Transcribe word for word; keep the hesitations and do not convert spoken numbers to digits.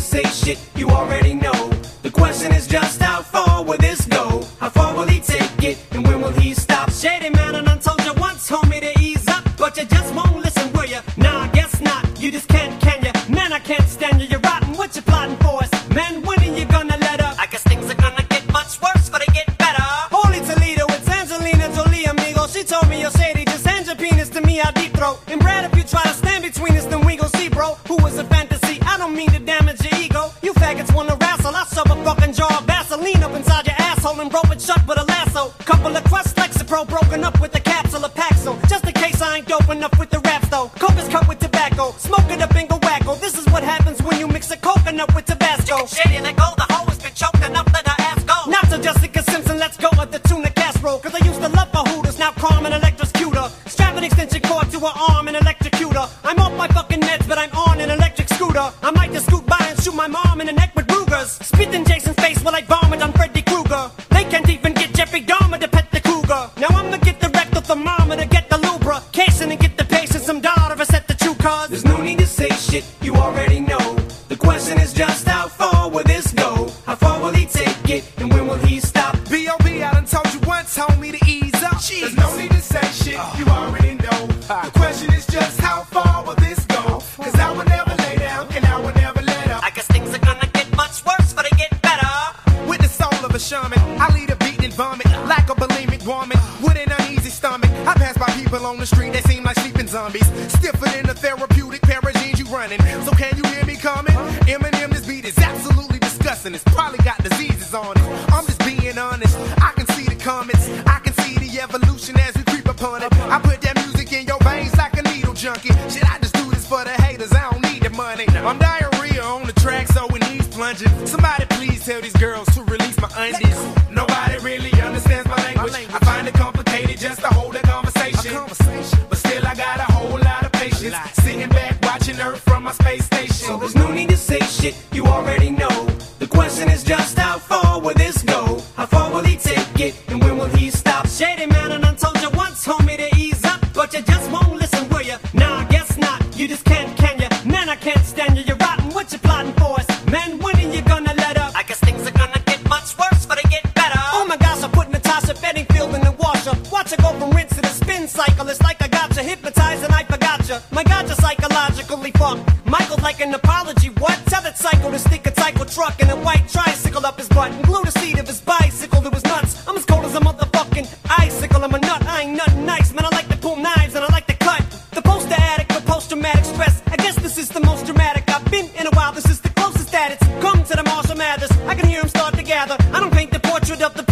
say shit, you already know. The question is just how far will this go? How far will he take it, and when will he stop? Shady man, and I told you once, homie, to ease up, but you just won't listen, will ya? Nah, I guess not, you just can't, can ya? Man, I can't stand you, you're rotten, what you plotting for us? Man, when are you gonna let up? I guess things are gonna get much worse, but they get better. Holy Toledo, it's Angelina Jolie, amigo. She told me, yo, Shady, just hand your penis to me, I'll deep throat. And Brad, if you try to stand between us, then we gon' see, bro. Who was a fantasy? I don't mean to damage your ego. You faggots wanna wrestle, I shove a fucking jar of Vaseline up inside your asshole and rope it shut with a lasso. Couple of crusts, Lexapro, broken up with a capsule of Paxil. Just in case I ain't dope enough with the raps though. Coke is cut with tobacco, smoke it up and go wacko. This is what happens when you mix a coconut with Tabasco. Shady, let go, the hoe has been choked enough, let her ass go. Not to Jessica Simpson, let's go at the tuna casserole. Cause I used to love her Hooters, now Carmen electrocute her. Strap an extension cord to her arm and electrocute her. I'm off my fucking meds, but I'm on an electric scooter. I might just scoot by and shoot my mom in the neck with Rugers. Spit in Jason's face while I vomit on Freddy Krueger. They can't even get Jeffrey Dahmer to pet the cougar. Now I'm gonna get the rectal thermometer, get the lubrication, and get the patient some daughter to set the true cause. There's no need to say shit, you already know. The question is just how far will this go? How far will he take it, and when will he stop? B O B, I done told you once, homie, to ease up. Jeez. There's no need to say shit, oh. You already know. The question is just how far will this go? Cause I will never lay down, and I will never let up. I guess things are gonna get much worse, but they get better. With the soul of a shaman, I lead a beat and vomit like a bulimic woman with an uneasy stomach. I pass by people on the street that seem like sleeping zombies, stiffer than the therapeutic pair of jeans you running. So can you hear me coming? Eminem, this beat is absolutely disgusting. It's probably got diseases on it. I'm just being honest. I can see the comments, I can see the evolution as we creep upon it. I put that music in your veins like a needle junkie. Shit, I just do this for the haters, I don't need the money. I'm diarrhea on the track, so it needs plunging. Somebody please tell these girls to release my undies. Nobody really understands my language. I find it complicated just to hold a conversation. But still I got a whole lot of patience, sitting back watching Earth from my space station. So there's no need to say shit, you already know. The question is just how far will this go? How far will he take it, and when will he stop? Shady man, and I told you once, homie, to ease up, but you just won't listen, will ya? Nah, I guess not, you just can't, can ya? Man, I can't stand you, you're rotten, what you plotting for us? Man, when are you gonna let up? I guess things are gonna get much worse, but they get better. Oh my gosh, I put Natasha Bedingfield in the washer. Watch her go from rinse to the spin cycle. It's like I got you hypnotized and I forgot you. My God, you're psychologically fucked. Michael's like an apology, what? Tell that psycho to stick a psycho truck and a white tricycle up his butt and glue the seat of his bicycle to his nuts. I'm as cold as a motherfucking icicle. I'm a nut, I ain't nothing nice, man. I like to pull knives and I like to cut. The poster addict for post-traumatic stress. I guess this is the most dramatic I've been in a while. This is the closest that it's come to the Marshall Mathers. I can hear him start to gather. I don't paint the portrait of the